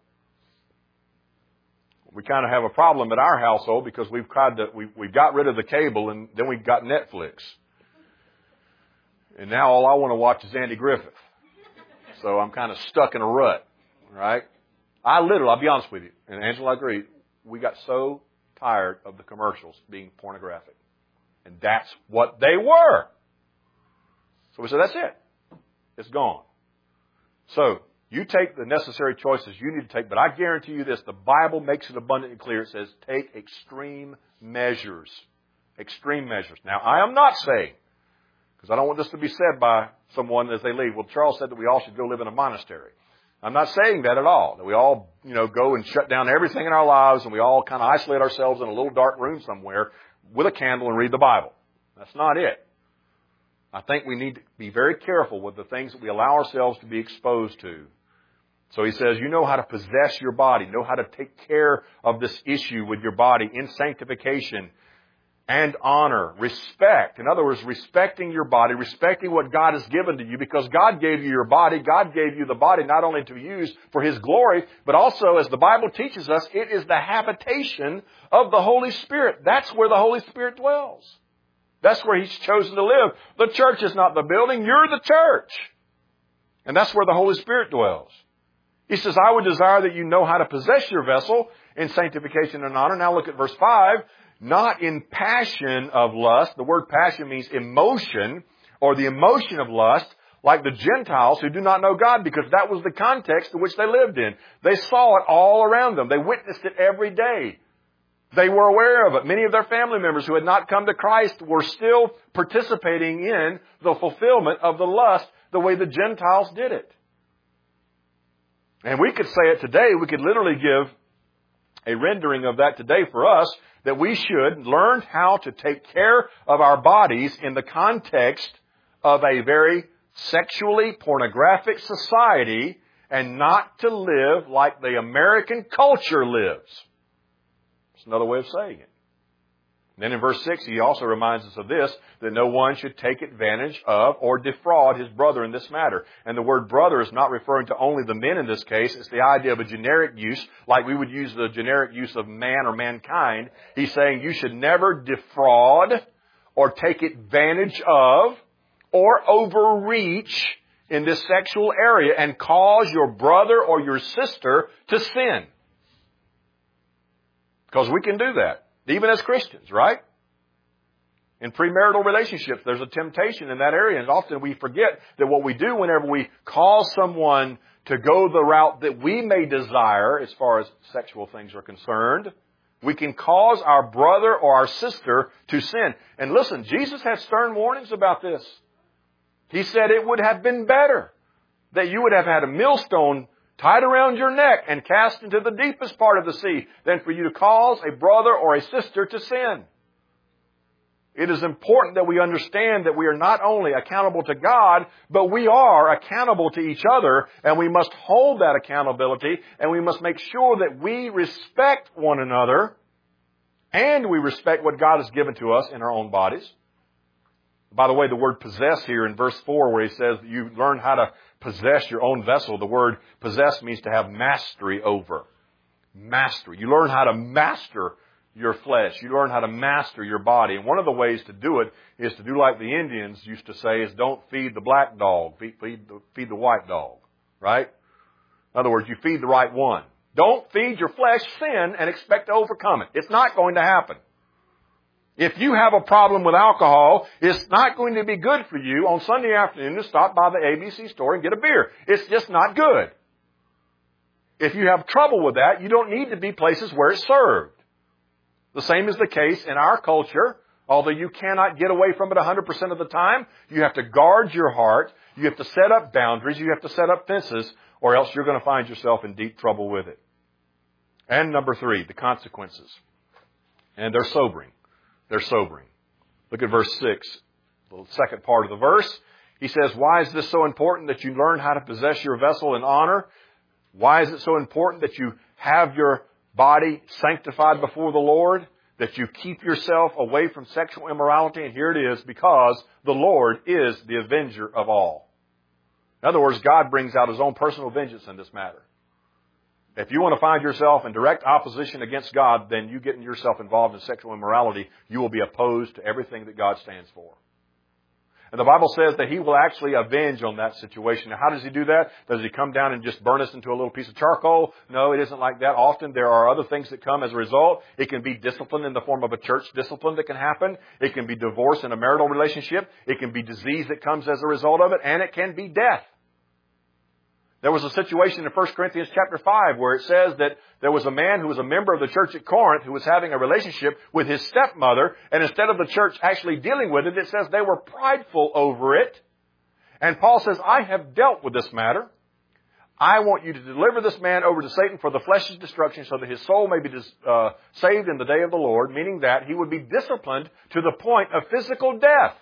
We kind of have a problem at our household because we've tried to, we, we got rid of the cable and then we got Netflix. And now all I want to watch is Andy Griffith. So I'm kind of stuck in a rut, right? I literally, I'll be honest with you, and Angela, I agree, we got so tired of the commercials being pornographic. And that's what they were. So we said, that's it. It's gone. So you take the necessary choices you need to take, but I guarantee you this, the Bible makes it abundantly clear. It says, take extreme measures. Extreme measures. Now, I am not saying, because I don't want this to be said by someone as they leave, well, Charles said that we all should go live in a monastery. I'm not saying that at all, that we all, you know, go and shut down everything in our lives and we all kind of isolate ourselves in a little dark room somewhere with a candle and read the Bible. That's not it. I think we need to be very careful with the things that we allow ourselves to be exposed to. So he says, you know how to possess your body, know how to take care of this issue with your body in sanctification and honor, respect. In other words, respecting your body, respecting what God has given to you, because God gave you your body. God gave you the body not only to use for His glory, but also, as the Bible teaches us, it is the habitation of the Holy Spirit. That's where the Holy Spirit dwells. That's where He's chosen to live. The church is not the building. You're the church. And that's where the Holy Spirit dwells. He says, I would desire that you know how to possess your vessel in sanctification and honor. Now look at verse five. Not in passion of lust. The word passion means emotion, or the emotion of lust, like the Gentiles who do not know God, because that was the context in which they lived in. They saw it all around them. They witnessed it every day. They were aware of it. Many of their family members who had not come to Christ were still participating in the fulfillment of the lust the way the Gentiles did it. And we could say it today. We could literally give a rendering of that today for us, that we should learn how to take care of our bodies in the context of a very sexually pornographic society and not to live like the American culture lives. It's another way of saying it. Then in verse six, he also reminds us of this, that no one should take advantage of or defraud his brother in this matter. And the word brother is not referring to only the men in this case. It's the idea of a generic use, like we would use the generic use of man or mankind. He's saying you should never defraud or take advantage of or overreach in this sexual area and cause your brother or your sister to sin. Because we can do that. Even as Christians, right? In premarital relationships, there's a temptation in that area. And often we forget that what we do whenever we cause someone to go the route that we may desire as far as sexual things are concerned, we can cause our brother or our sister to sin. And listen, Jesus had stern warnings about this. He said it would have been better that you would have had a millstone tied around your neck and cast into the deepest part of the sea than for you to cause a brother or a sister to sin. It is important that we understand that we are not only accountable to God, but we are accountable to each other, and we must hold that accountability, and we must make sure that we respect one another, and we respect what God has given to us in our own bodies. By the way, the word possess here in verse four, where he says that you learn how to possess your own vessel, the word possess means to have mastery over. Mastery. You learn how to master your flesh. You learn how to master your body. And one of the ways to do it is to do like the Indians used to say, is don't feed the black dog, feed, feed, the, feed the white dog. Right? In other words, you feed the right one. Don't feed your flesh sin and expect to overcome it. It's not going to happen. If you have a problem with alcohol, it's not going to be good for you on Sunday afternoon to stop by the A B C store and get a beer. It's just not good. If you have trouble with that, you don't need to be places where it's served. The same is the case in our culture. Although you cannot get away from it one hundred percent of the time, you have to guard your heart. You have to set up boundaries. You have to set up fences, or else you're going to find yourself in deep trouble with it. And number three, the consequences. And they're sobering. They're sobering. Look at verse six, the second part of the verse. He says, why is this so important that you learn how to possess your vessel in honor? Why is it so important that you have your body sanctified before the Lord? That you keep yourself away from sexual immorality? And here it is, because the Lord is the avenger of all. In other words, God brings out His own personal vengeance in this matter. If you want to find yourself in direct opposition against God, then you getting yourself involved in sexual immorality, you will be opposed to everything that God stands for. And the Bible says that He will actually avenge on that situation. Now, how does He do that? Does He come down and just burn us into a little piece of charcoal? No, it isn't like that. Often there are other things that come as a result. It can be discipline in the form of a church discipline that can happen. It can be divorce in a marital relationship. It can be disease that comes as a result of it. And it can be death. There was a situation in First Corinthians chapter five where it says that there was a man who was a member of the church at Corinth who was having a relationship with his stepmother, and instead of the church actually dealing with it, it says they were prideful over it. And Paul says, I have dealt with this matter. I want you to deliver this man over to Satan for the flesh's destruction so that his soul may be uh, saved in the day of the Lord, meaning that he would be disciplined to the point of physical death.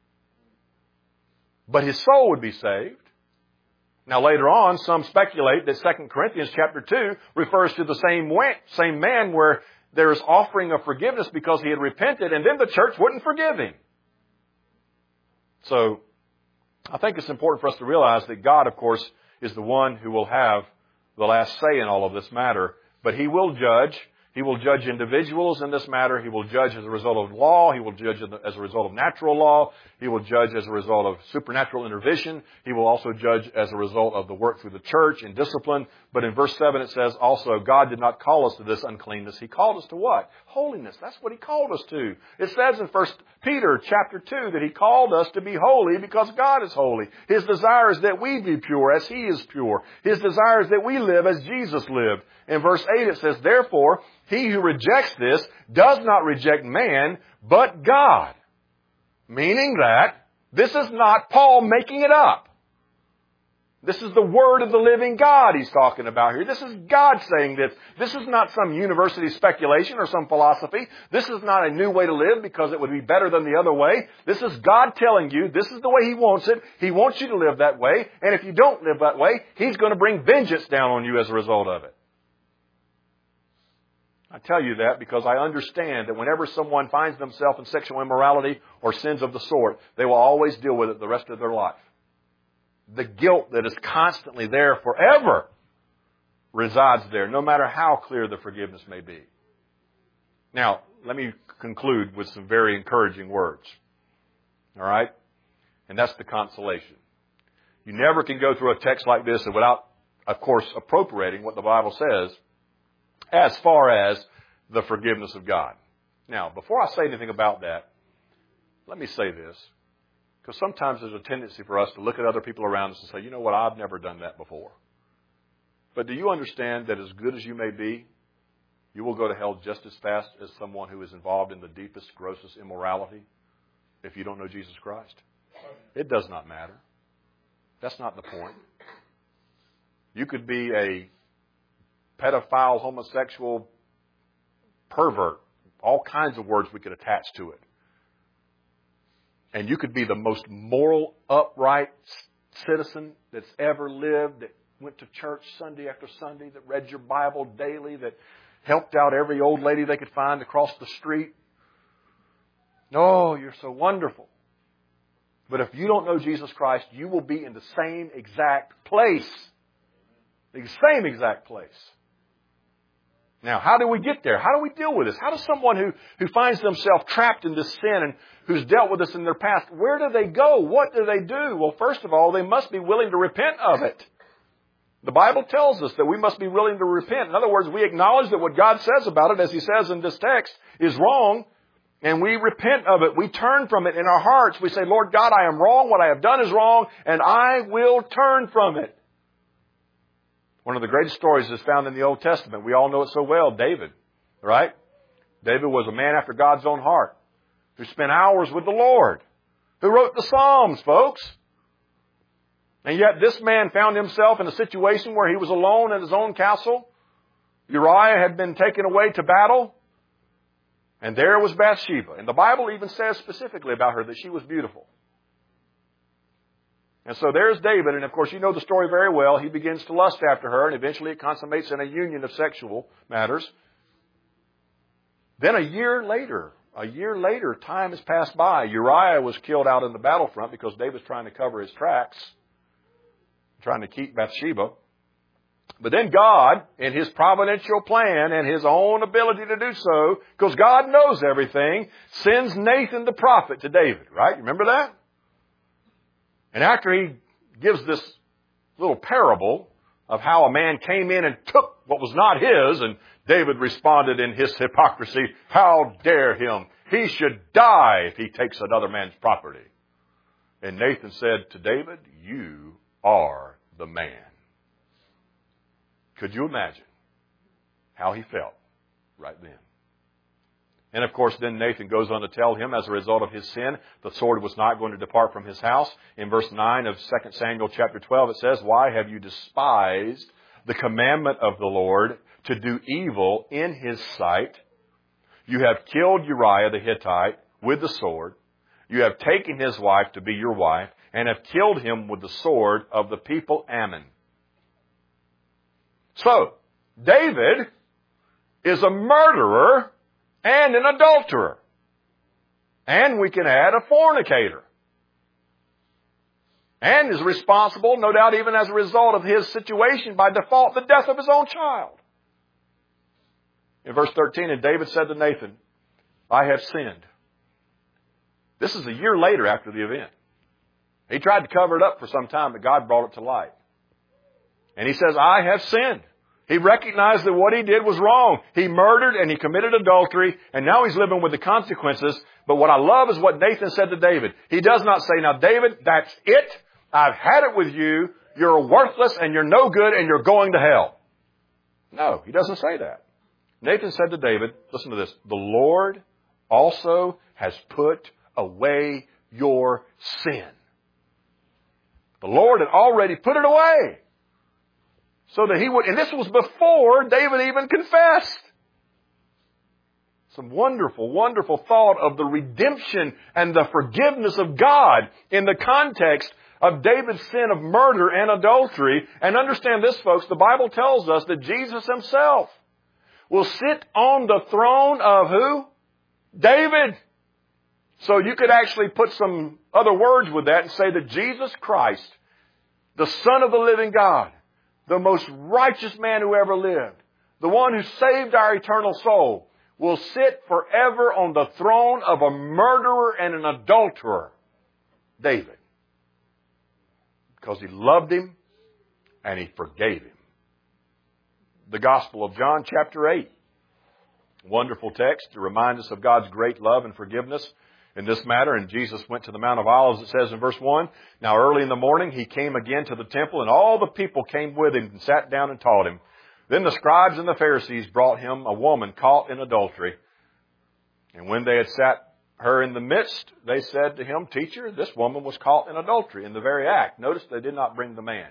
But his soul would be saved. Now later on, some speculate that Second Corinthians chapter two refers to the same way, same man where there is offering of forgiveness because he had repented, and then the church wouldn't forgive him. So, I think it's important for us to realize that God, of course, is the one who will have the last say in all of this matter, but He will judge. He will judge individuals in this matter. He will judge as a result of law. He will judge as a result of natural law. He will judge as a result of supernatural intervention. He will also judge as a result of the work through the church and discipline. But in verse seven it says also, God did not call us to this uncleanness. He called us to what? Holiness. That's what He called us to. It says in First Peter chapter two that He called us to be holy because God is holy. His desire is that we be pure as He is pure. His desire is that we live as Jesus lived. In verse eight it says, therefore, he who rejects this does not reject man, but God. Meaning that this is not Paul making it up. This is the Word of the living God he's talking about here. This is God saying this. This is not some university speculation or some philosophy. This is not a new way to live because it would be better than the other way. This is God telling you this is the way He wants it. He wants you to live that way. And if you don't live that way, He's going to bring vengeance down on you as a result of it. I tell you that because I understand that whenever someone finds themselves in sexual immorality or sins of the sort, they will always deal with it the rest of their life. The guilt that is constantly there forever resides there, no matter how clear the forgiveness may be. Now, let me conclude with some very encouraging words. All right? And that's the consolation. You never can go through a text like this without, of course, appropriating what the Bible says as far as the forgiveness of God. Now, before I say anything about that, let me say this. Because sometimes there's a tendency for us to look at other people around us and say, you know what, I've never done that before. But do you understand that as good as you may be, you will go to hell just as fast as someone who is involved in the deepest, grossest immorality if you don't know Jesus Christ? It does not matter. That's not the point. You could be a pedophile, homosexual, pervert, all kinds of words we could attach to it. And you could be the most moral, upright citizen that's ever lived, that went to church Sunday after Sunday, that read your Bible daily, that helped out every old lady they could find across the street. Oh, you're so wonderful. But if you don't know Jesus Christ, you will be in the same exact place. The same exact place. Now, how do we get there? How do we deal with this? How does someone who, who finds themselves trapped in this sin and who's dealt with this in their past, where do they go? What do they do? Well, first of all, they must be willing to repent of it. The Bible tells us that we must be willing to repent. In other words, we acknowledge that what God says about it, as He says in this text, is wrong, and we repent of it. We turn from it in our hearts. We say, Lord God, I am wrong. What I have done is wrong, and I will turn from it. One of the greatest stories is found in the Old Testament. We all know it so well, David, right? David was a man after God's own heart, who spent hours with the Lord, who wrote the Psalms, folks. And yet this man found himself in a situation where he was alone in his own castle. Uriah had been taken away to battle, and there was Bathsheba. And the Bible even says specifically about her that she was beautiful. And so there's David, and of course you know the story very well. He begins to lust after her, and eventually it consummates in a union of sexual matters. Then a year later, a year later, time has passed by. Uriah was killed out in the battlefront because David's trying to cover his tracks, trying to keep Bathsheba. But then God, in His providential plan and His own ability to do so, because God knows everything, sends Nathan the prophet to David, right? You remember that? And after he gives this little parable of how a man came in and took what was not his, and David responded in his hypocrisy, how dare him? He should die if he takes another man's property. And Nathan said to David, you are the man. Could you imagine how he felt right then? And of course, then Nathan goes on to tell him, as a result of his sin, the sword was not going to depart from his house. In verse nine of Second Samuel chapter twelve, it says, why have you despised the commandment of the Lord to do evil in His sight? You have killed Uriah the Hittite with the sword. You have taken his wife to be your wife, and have killed him with the sword of the people Ammon. So, David is a murderer and an adulterer. And we can add a fornicator. And is responsible, no doubt even as a result of his situation, by default, the death of his own child. In verse thirteen, and David said to Nathan, I have sinned. This is a year later after the event. He tried to cover it up for some time, but God brought it to light. And he says, I have sinned. He recognized that what he did was wrong. He murdered and he committed adultery, and now he's living with the consequences. But what I love is what Nathan said to David. He does not say, now David, that's it. I've had it with you. You're worthless and you're no good and you're going to hell. No, he doesn't say that. Nathan said to David, listen to this, the Lord also has put away your sin. The Lord had already put it away. So that he would, and this was before David even confessed. Some wonderful, wonderful thought of the redemption and the forgiveness of God in the context of David's sin of murder and adultery. And understand this, folks, the Bible tells us that Jesus himself will sit on the throne of who? David. So you could actually put some other words with that and say that Jesus Christ, the Son of the living God, the most righteous man who ever lived, the one who saved our eternal soul, will sit forever on the throne of a murderer and an adulterer, David. Because he loved him and he forgave him. The Gospel of John, chapter eight. Wonderful text to remind us of God's great love and forgiveness in this matter. And Jesus went to the Mount of Olives, it says in verse one. Now early in the morning he came again to the temple, and all the people came with him and sat down and taught him. Then the scribes and the Pharisees brought him a woman caught in adultery. And when they had sat her in the midst, they said to him, Teacher, this woman was caught in adultery in the very act. Notice they did not bring the man.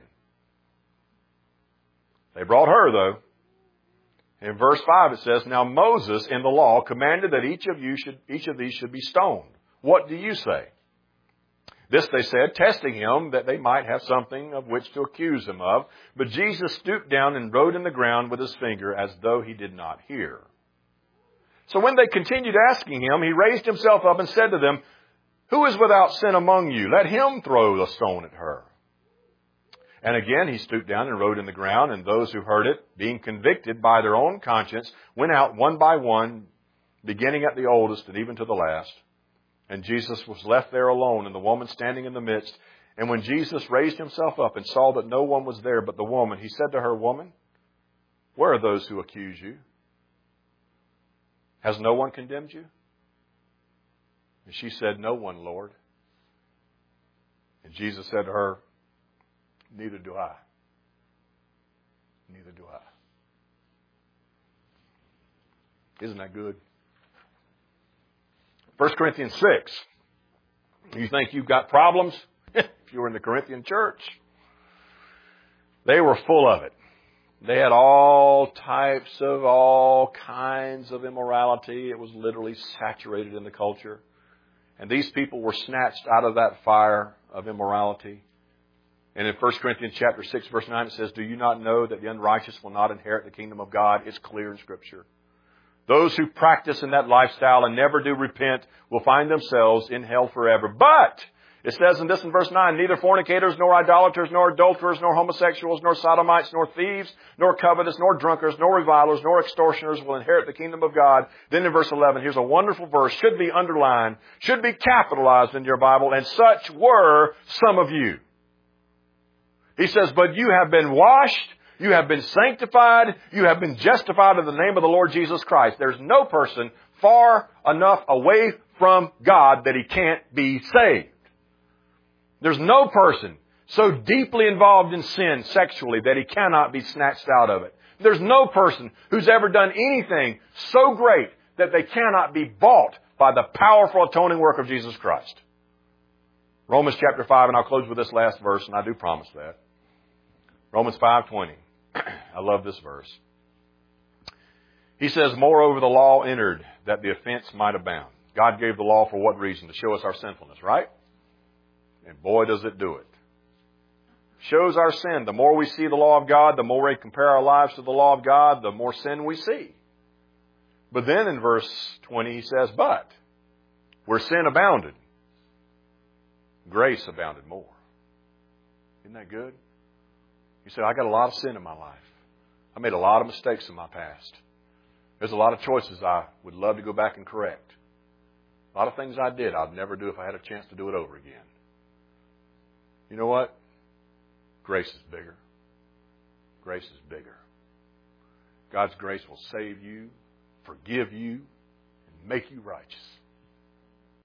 They brought her, though. In verse five it says, Now Moses in the law commanded that each of you should, each of these should be stoned. What do you say? This they said, testing him that they might have something of which to accuse him of. But Jesus stooped down and wrote in the ground with his finger as though he did not hear. So when they continued asking him, he raised himself up and said to them, Who is without sin among you? Let him throw a stone at her. And again he stooped down and wrote in the ground, and those who heard it, being convicted by their own conscience, went out one by one, beginning at the oldest and even to the last. And Jesus was left there alone, and the woman standing in the midst. And when Jesus raised himself up and saw that no one was there but the woman, he said to her, Woman, where are those who accuse you? Has no one condemned you? And she said, No one, Lord. And Jesus said to her, Neither do I. Neither do I. Isn't that good? First Corinthians six. You think you've got problems? If you were in the Corinthian church. They were full of it. They had all types of, all kinds of immorality. It was literally saturated in the culture. And these people were snatched out of that fire of immorality. And in First Corinthians chapter six, verse nine, it says, Do you not know that the unrighteous will not inherit the kingdom of God? It's clear in Scripture. Those who practice in that lifestyle and never do repent will find themselves in hell forever. But it says in this in verse nine, Neither fornicators, nor idolaters, nor adulterers, nor homosexuals, nor sodomites, nor thieves, nor covetous, nor drunkards, nor revilers, nor extortioners will inherit the kingdom of God. Then in verse eleven, here's a wonderful verse, should be underlined, should be capitalized in your Bible, and such were some of you. He says, But you have been washed, you have been sanctified, you have been justified in the name of the Lord Jesus Christ. There's no person far enough away from God that he can't be saved. There's no person so deeply involved in sin sexually that he cannot be snatched out of it. There's no person who's ever done anything so great that they cannot be bought by the powerful atoning work of Jesus Christ. Romans chapter five, and I'll close with this last verse, and I do promise that. Romans five twenty. I love this verse. He says, Moreover, the law entered that the offense might abound. God gave the law for what reason? To show us our sinfulness, right? And boy, does it do it. Shows our sin. The more we see the law of God, the more we compare our lives to the law of God, the more sin we see. But then in verse twenty, he says, But where sin abounded, grace abounded more. Isn't that good? You say, I got a lot of sin in my life. I made a lot of mistakes in my past. There's a lot of choices I would love to go back and correct. A lot of things I did I'd never do if I had a chance to do it over again. You know what? Grace is bigger. Grace is bigger. God's grace will save you, forgive you, and make you righteous.